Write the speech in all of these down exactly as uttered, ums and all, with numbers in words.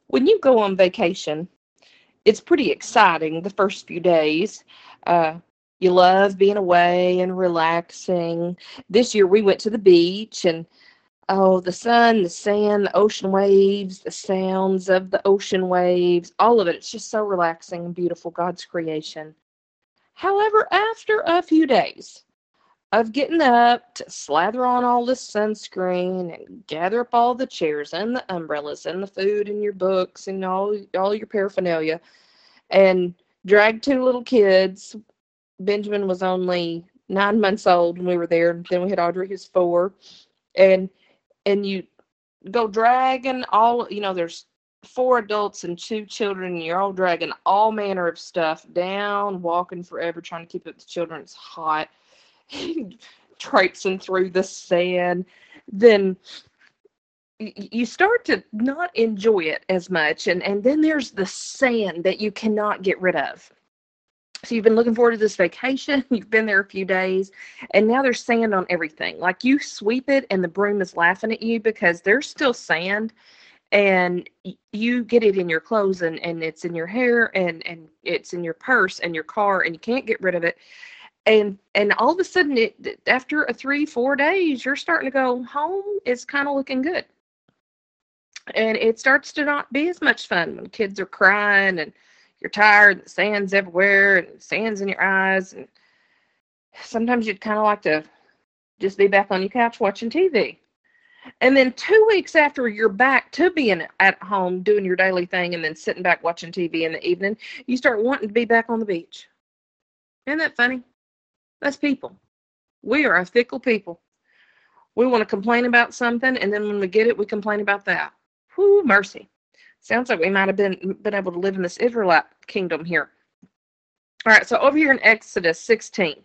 When you go on vacation, it's pretty exciting the first few days. Uh, you love being away and relaxing. This year we went to the beach and oh, the sun, the sand, the ocean waves, the sounds of the ocean waves, all of it. It's just so relaxing and beautiful, God's creation. However, after a few days of getting up to slather on all the sunscreen and gather up all the chairs and the umbrellas and the food and your books and all all your paraphernalia and drag two little kids. Benjamin was only nine months old when we were there. Then we had Audrey, who's four, and and you go dragging all. You know, there's four adults and two children, and you're all dragging all manner of stuff down, walking forever, trying to keep up with the children. It's hot. Traipsing through the sand, then you start to not enjoy it as much, and and then there's the sand that you cannot get rid of. So you've been looking forward to this vacation, you've been there a few days, and now there's sand on everything. Like, you sweep it and the broom is laughing at you because there's still sand, and you get it in your clothes, and, and it's in your hair, and and it's in your purse and your car, and you can't get rid of it. And and all of a sudden, it, after a three, four days, you're starting to go, home is kind of looking good. And it starts to not be as much fun when kids are crying and you're tired, and the sand's everywhere, and the sand's in your eyes. And sometimes you'd kind of like to just be back on your couch watching T V. And then two weeks after you're back to being at home doing your daily thing and then sitting back watching T V in the evening, you start wanting to be back on the beach. Isn't that funny? That's people. We are a fickle people. We want to complain about something, and then when we get it, we complain about that. Whoo, mercy. Sounds like we might have been, been able to live in this Israelite kingdom here. All right, so over here in Exodus sixteen,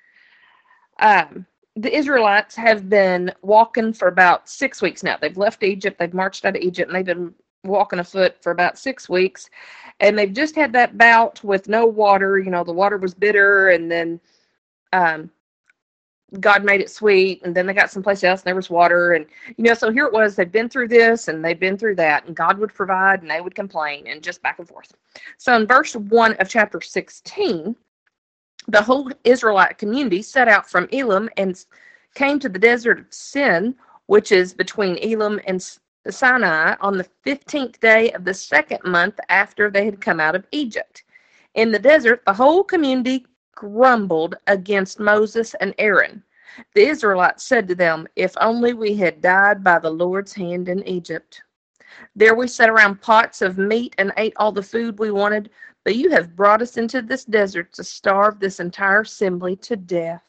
um, the Israelites have been walking for about six weeks now. They've left Egypt, they've marched out of Egypt, and they've been walking afoot for about six weeks. And they've just had that bout with no water. You know, the water was bitter, and then Um, God made it sweet, and then they got someplace else and there was water, and you know, so here it was, they've been through this and they've been through that, and God would provide and they would complain, and just back and forth. So in verse one of chapter sixteen, the whole Israelite community set out from Elim and came to the desert of Sin, which is between Elim and Sinai, on the fifteenth day of the second month after they had come out of Egypt. In the desert, the whole community grumbled against Moses and Aaron. The Israelites said to them, "If only we had died by the Lord's hand in Egypt. There we sat around pots of meat and ate all the food we wanted, but you have brought us into this desert to starve this entire assembly to death."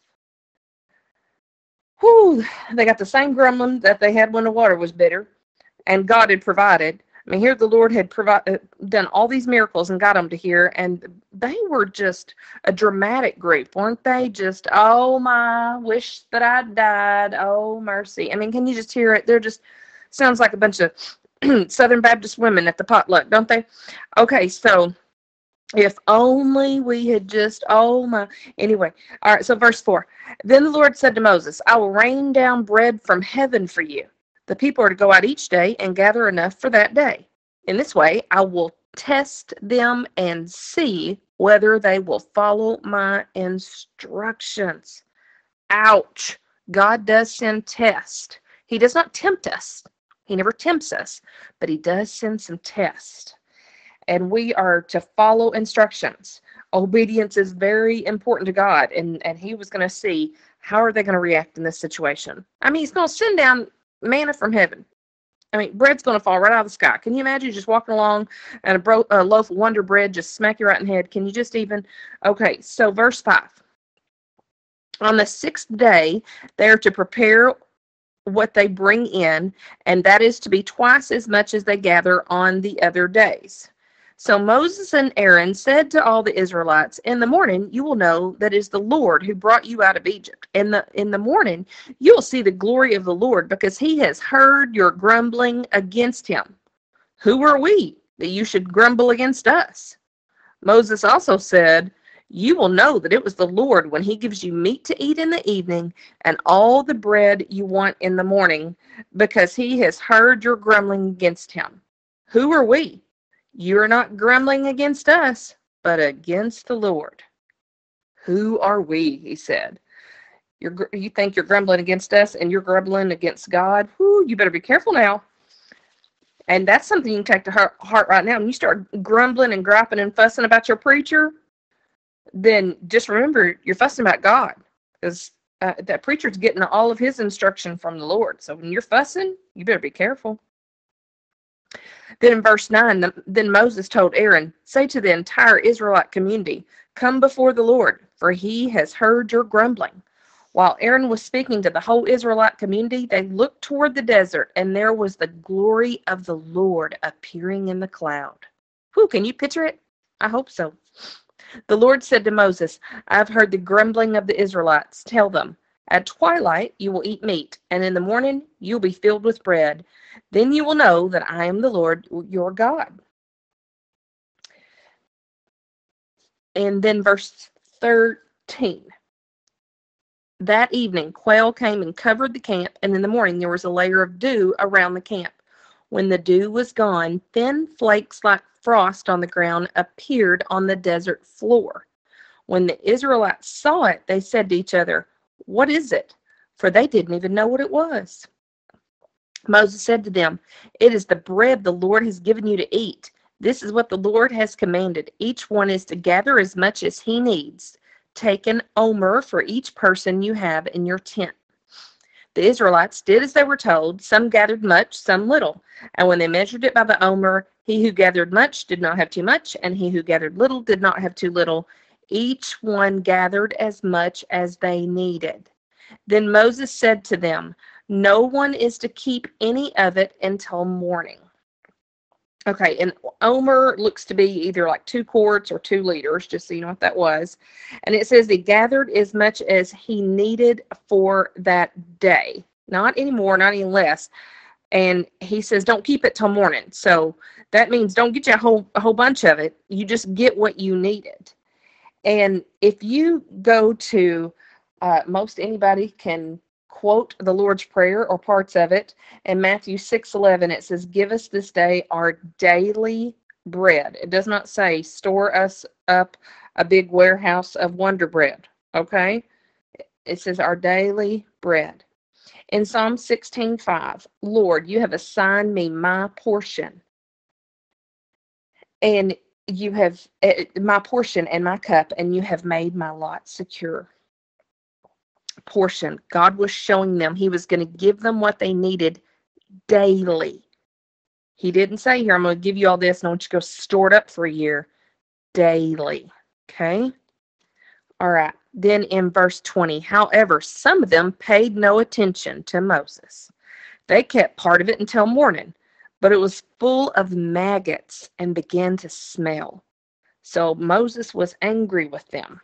Whew, they got the same grumbling that they had when the water was bitter, and God had provided. I mean, here the Lord had provided, done all these miracles and got them to here, and they were just a dramatic group, weren't they? Just, oh my, wish that I'd died, oh mercy. I mean, can you just hear it? They're just, sounds like a bunch of Southern Baptist women at the potluck, don't they? Okay, so if only we had just, oh my, anyway. All right, so verse four. Then the Lord said to Moses, "I will rain down bread from heaven for you. The people are to go out each day and gather enough for that day. In this way, I will test them and see whether they will follow my instructions." Ouch. God does send tests. He does not tempt us. He never tempts us, but he does send some tests. And we are to follow instructions. Obedience is very important to God, and, and he was going to see how are they going to react in this situation. I mean, he's going to send down manna from heaven. I mean, bread's going to fall right out of the sky. Can you imagine just walking along and a, bro- a loaf of Wonder Bread just smack you right in the head? Can you just even? Okay, so verse five. On the sixth day, they are to prepare what they bring in, and that is to be twice as much as they gather on the other days. So Moses and Aaron said to all the Israelites, "In the morning you will know that it is the Lord who brought you out of Egypt. In the in the morning you will see the glory of the Lord, because he has heard your grumbling against him. Who are we that you should grumble against us?" Moses also said, "You will know that it was the Lord when he gives you meat to eat in the evening and all the bread you want in the morning, because he has heard your grumbling against him. Who are we? You are not grumbling against us, but against the Lord. Who are we? He said. You're, you think you're grumbling against us and you're grumbling against God? Whoo, you better be careful now. And that's something you can take to heart, heart right now. When you start grumbling and griping and fussing about your preacher, then just remember you're fussing about God. Because uh, that preacher's getting all of his instruction from the Lord. So when you're fussing, you better be careful. Then in verse nine, the, then Moses told Aaron, say to the entire Israelite community, come before the Lord, for he has heard your grumbling. While Aaron was speaking to the whole Israelite community, they looked toward the desert, and there was the glory of the Lord appearing in the cloud. Whew, can you picture it? I hope so. The Lord said to Moses, I have heard the grumbling of the Israelites. Tell them, at twilight you will eat meat, and in the morning you will be filled with bread. Then you will know that I am the Lord your God. And then verse thirteen. That evening, quail came and covered the camp, and in the morning there was a layer of dew around the camp. When the dew was gone, thin flakes like frost on the ground appeared on the desert floor. When the Israelites saw it, they said to each other, what is it? For they didn't even know what it was. Moses said to them, it is the bread the Lord has given you to eat. This is what the Lord has commanded. Each one is to gather as much as he needs. Take an omer for each person you have in your tent. The Israelites did as they were told. Some gathered much, some little. And when they measured it by the omer, he who gathered much did not have too much, and he who gathered little did not have too little. Each one gathered as much as they needed. Then Moses said to them, no one is to keep any of it until morning. Okay, and omer looks to be either like two quarts or two liters, just so you know what that was. And it says he gathered as much as he needed for that day. Not any more, not any less. And he says, don't keep it till morning. So that means don't get you a whole, a whole bunch of it. You just get what you needed. And if you go to, uh, most anybody can quote the Lord's Prayer or parts of it. In Matthew six eleven, it says, give us this day our daily bread. It does not say store us up a big warehouse of Wonder Bread. Okay? It says our daily bread. In Psalm sixteen five, Lord, you have assigned me my portion. And you have uh, my portion and my cup, and you have made my lot secure. Portion. God was showing them he was going to give them what they needed daily. He didn't say, here, I'm going to give you all this and I want you to go store it up for a year. Daily. Okay? All right. Then in verse twenty, however, some of them paid no attention to Moses. They kept part of it until morning, but it was full of maggots and began to smell. So Moses was angry with them.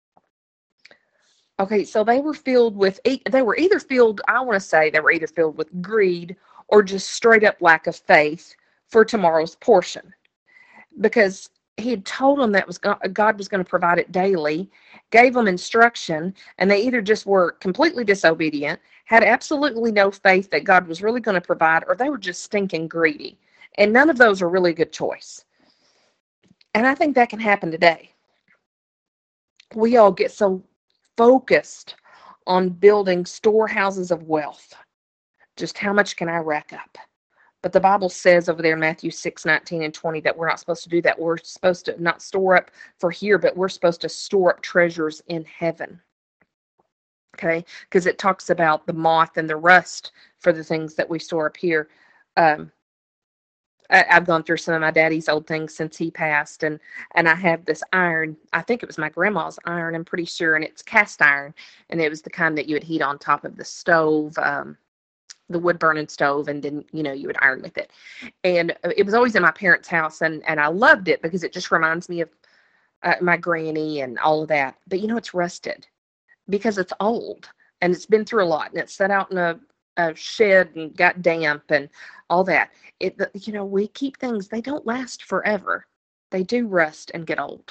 Okay, so they were filled with, they were either filled, I want to say they were either filled with greed or just straight up lack of faith for tomorrow's portion. Because he had told them that was God was going to provide it daily, gave them instruction, and they either just were completely disobedient, had absolutely no faith that God was really going to provide, or they were just stinking greedy. And none of those are really a good choice. And I think that can happen today. We all get so focused on building storehouses of wealth. Just how much can I rack up? But the Bible says over there in Matthew six nineteen and twenty that we're not supposed to do that. We're supposed to not store up for here, but we're supposed to store up treasures in heaven. Okay? Because it talks about the moth and the rust for the things that we store up here. Um, I, I've gone through some of my daddy's old things since he passed, and, and I have this iron. I think it was my grandma's iron, I'm pretty sure, and it's cast iron, and it was the kind that you would heat on top of the stove, um, the wood burning stove, and then, you know, you would iron with it. And it was always in my parents' house, and, and I loved it because it just reminds me of uh, my granny and all of that. But, you know, it's rusted because it's old, and it's been through a lot, and it's set out in a, a shed and got damp and all that. It, you know, we keep things, they don't last forever. They do rust and get old.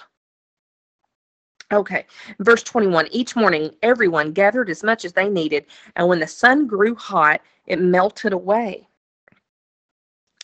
Okay, verse twenty-one, each morning everyone gathered as much as they needed, and when the sun grew hot, it melted away.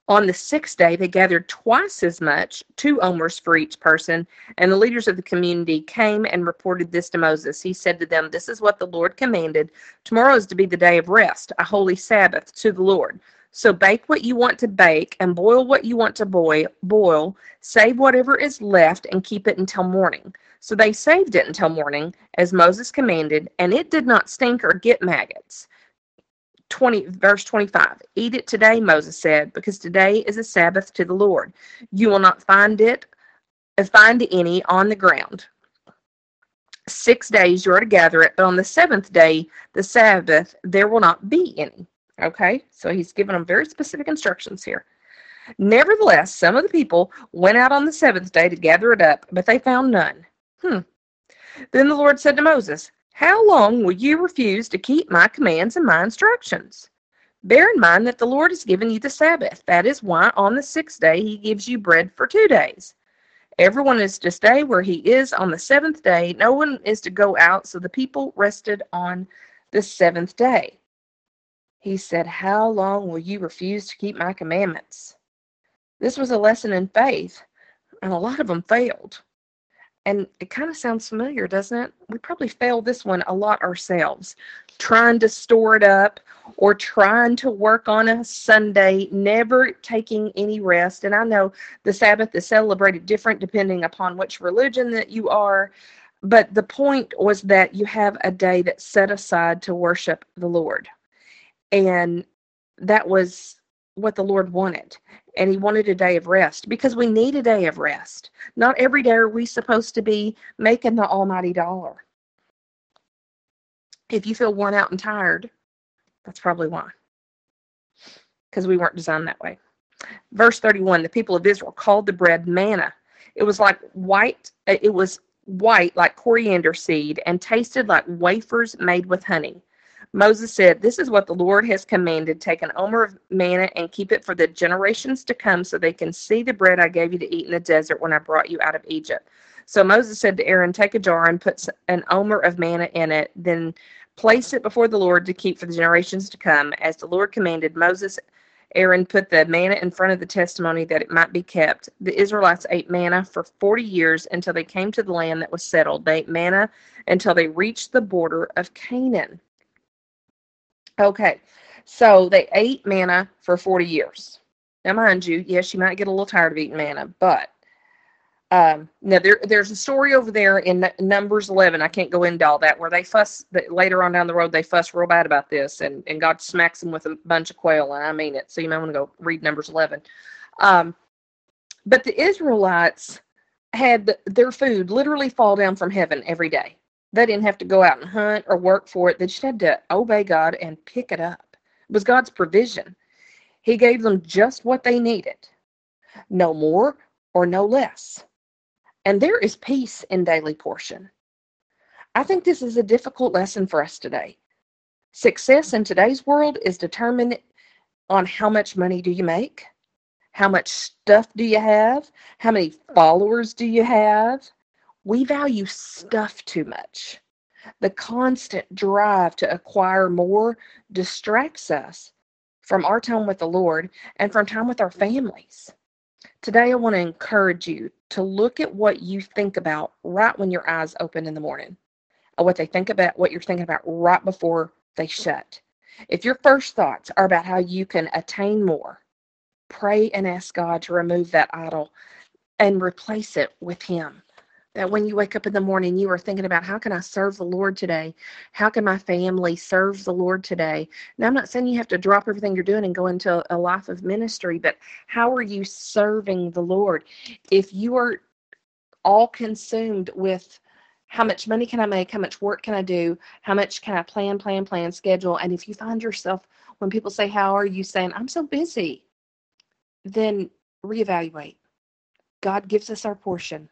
On the sixth day, they gathered twice as much, two omers for each person, and the leaders of the community came and reported this to Moses. He said to them, "This is what the Lord commanded. Tomorrow is to be the day of rest, a holy Sabbath to the Lord. So bake what you want to bake and boil what you want to boil, boil, save whatever is left and keep it until morning." So they saved it until morning, as Moses commanded, and it did not stink or get maggots. twenty, verse twenty-five, "Eat it today," Moses said, "because today is a Sabbath to the Lord. You will not find it, find any on the ground. Six days you are to gather it, but on the seventh day, the Sabbath, there will not be any." Okay, so he's given them very specific instructions here. "Nevertheless, some of the people went out on the seventh day to gather it up, but they found none." Hmm. Then the Lord said to Moses, "How long will you refuse to keep my commands and my instructions? Bear in mind that the Lord has given you the Sabbath. That is why on the sixth day he gives you bread for two days. Everyone is to stay where he is on the seventh day. No one is to go out." So the people rested on the seventh day. He said, "How long will you refuse to keep my commandments?" This was a lesson in faith, and a lot of them failed. And it kind of sounds familiar, doesn't it? We probably fail this one a lot ourselves, trying to store it up or trying to work on a Sunday, never taking any rest. And I know the Sabbath is celebrated different depending upon which religion that you are. But the point was that you have a day that's set aside to worship the Lord. And that was what the Lord wanted. And he wanted a day of rest because we need a day of rest. Not every day are we supposed to be making the almighty dollar. If you feel worn out and tired, that's probably why. Because we weren't designed that way. Verse thirty-one, the people of Israel called the bread manna. It was like white, it was white like coriander seed and tasted like wafers made with honey. Moses said, "This is what the Lord has commanded. Take an omer of manna and keep it for the generations to come so they can see the bread I gave you to eat in the desert when I brought you out of Egypt." So Moses said to Aaron, "Take a jar and put an omer of manna in it, then place it before the Lord to keep for the generations to come. As the Lord commanded, Moses, Aaron put the manna in front of the testimony that it might be kept. The Israelites ate manna for forty years until they came to the land that was settled. They ate manna until they reached the border of Canaan." Okay, so they ate manna for forty years. Now, mind you, yes, you might get a little tired of eating manna, but um, now there, there's a story over there in Numbers eleven. I can't go into all that, where they fuss, later on down the road, they fuss real bad about this, and, and God smacks them with a bunch of quail, and I mean it. So you might want to go read Numbers eleven. Um, but the Israelites had their food literally fall down from heaven every day. They didn't have to go out and hunt or work for it. They just had to obey God and pick it up. It was God's provision. He gave them just what they needed, no more or no less. And there is peace in daily portion. I think this is a difficult lesson for us today. Success in today's world is determined on how much money do you make, how much stuff do you have, how many followers do you have. We value stuff too much. The constant drive to acquire more distracts us from our time with the Lord and from time with our families. Today, I want to encourage you to look at what you think about right when your eyes open in the morning, or what they think about, what you're thinking about right before they shut. If your first thoughts are about how you can attain more, pray and ask God to remove that idol and replace it with Him. That when you wake up in the morning, you are thinking about, how can I serve the Lord today? How can my family serve the Lord today? Now, I'm not saying you have to drop everything you're doing and go into a life of ministry, but how are you serving the Lord? If you are all consumed with how much money can I make, how much work can I do, how much can I plan, plan, plan, schedule, and if you find yourself, when people say, how are you, saying, I'm so busy, then reevaluate. God gives us our portion.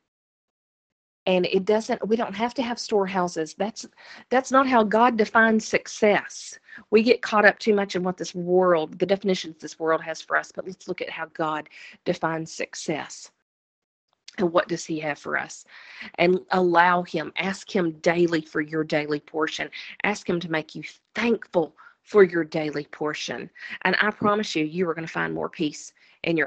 And it doesn't, we don't have to have storehouses. That's that's not how God defines success. We get caught up too much in what this world, the definitions this world has for us, but let's look at how God defines success. And what does He have for us? And allow Him, ask Him daily for your daily portion. Ask Him to make you thankful for your daily portion. And I promise you, you are going to find more peace